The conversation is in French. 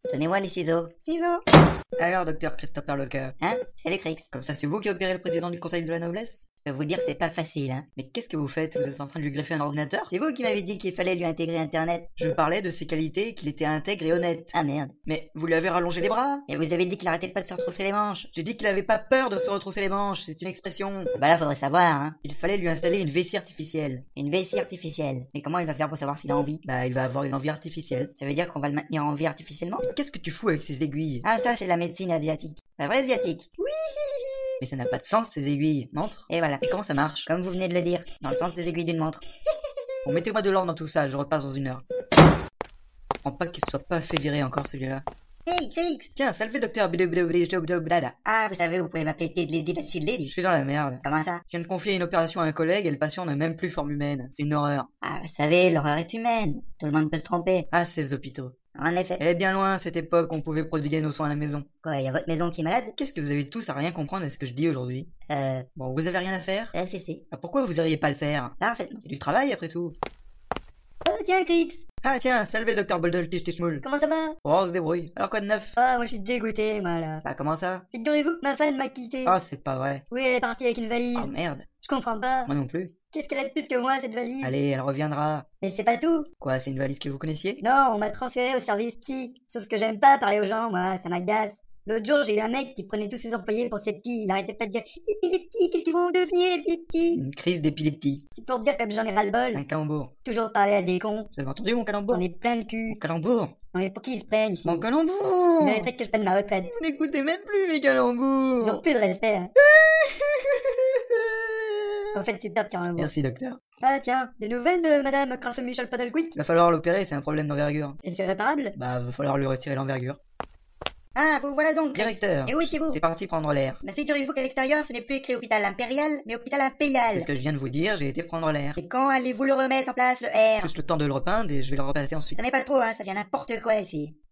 Donnez-moi les ciseaux. Ciseaux. Alors, docteur Christopher Leclerc. Hein? C'est le Crix. Comme ça, c'est vous qui opérez le président du Conseil de la Noblesse? Je peux vous dire que c'est pas facile, hein. Mais qu'est-ce que vous faites? Vous êtes en train de lui greffer un ordinateur? C'est vous qui m'avez dit qu'il fallait lui intégrer Internet. Je parlais de ses qualités, qu'il était intègre et honnête. Ah merde. Mais vous lui avez rallongé les bras? Et vous avez dit qu'il arrêtait pas de se retrousser les manches. J'ai dit qu'il avait pas peur de se retrousser les manches, c'est une expression. Bah là, faudrait savoir, hein. Il fallait lui installer une vessie artificielle. Une vessie artificielle. Mais comment il va faire pour savoir s'il a envie? Bah, il va avoir une envie artificielle. Ça veut dire qu'on va le maintenir en vie artificiellement? Qu'est-ce que tu fous avec ces aiguilles? Ah, ça, c'est de la médecine asiatique. La vraie asiatique. Oui. Mais ça n'a pas de sens, ces aiguilles. Montre. Et voilà. Et comment ça marche? Comme vous venez de le dire, dans le sens des aiguilles d'une montre. Bon, mettez-moi de l'ordre dans tout ça, je repasse dans 1 heure. Je comprends pas qu'il soit pas fait virer encore celui-là. Hey, Crix. Tiens, salve docteur. Ah, vous savez, vous pouvez m'appeler Lady Batchy Je Lady. suis dans la merde. Comment ça? Je viens de confier une opération à un collègue et le patient n'a même plus forme humaine. C'est une horreur. Ah, vous savez, l'horreur est humaine. Tout le monde peut se tromper. Ah, ces hôpitaux. En effet. Elle est bien loin, cette époque où on pouvait prodiguer nos soins à la maison. Quoi, y a votre maison qui est malade? Qu'est-ce que vous avez tous à rien comprendre de ce que je dis aujourd'hui? Bon, Bon, vous avez rien à faire? c'est. Ah, pourquoi vous iriez pas le faire? Parfaitement. Il y a du travail après tout. Oh, tiens, Crix. Ah tiens, salve docteur Boldol Tischtischmoul. Comment ça va? Oh, on se débrouille. Alors quoi de neuf? Ah, moi je suis dégoûté, moi là. Bah comment ça? Figurez-vous que ma femme m'a quitté. Oh, c'est pas vrai. Oui, elle est partie avec une valise. Oh merde. Je comprends pas. Moi non plus. Qu'est-ce qu'elle a de plus que moi, cette valise? Allez, elle reviendra. Mais c'est pas tout. Quoi, c'est une valise que vous connaissiez? Non, on m'a transféré au service psy. Sauf que j'aime pas parler aux gens, moi, ça m'agace. L'autre jour, j'ai eu un mec qui prenait tous ses employés pour ses petits. Il arrêtait pas de dire les petits, qu'est-ce qu'ils vont devenir, les petits? Une crise d'épilepsie. C'est pour me dire comme j'en ai ras-le-bol. Un calembour. Toujours parler à des cons. Vous avez entendu mon calembour? On est plein de cul. Mon calembour? Non mais pour qui ils se prennent ici? Mon Ils calembour! mériteraient que je prenne ma retraite. Vous n'écoutez même plus mes Ils calembours! ont plus de respect. Hein. En fait, super Carlo. Merci docteur. Ah tiens, des nouvelles de Madame Carson Michel Padelquick? Il va falloir l'opérer, c'est un problème d'envergure. Et c'est réparable? Bah, va falloir lui retirer l'envergure. Ah, vous voilà donc. Directeur, Et où étiez-vous? c'est parti prendre l'air. Mais figurez-vous qu'à l'extérieur, ce n'est plus écrit hôpital impérial, mais hôpital impérial. C'est ce que je viens de vous dire, j'ai été prendre l'air. Et quand allez-vous le remettre en place, le R? Juste le temps de le repeindre et je vais le repasser ensuite. Ça n'est pas trop, hein, ça vient n'importe quoi ici.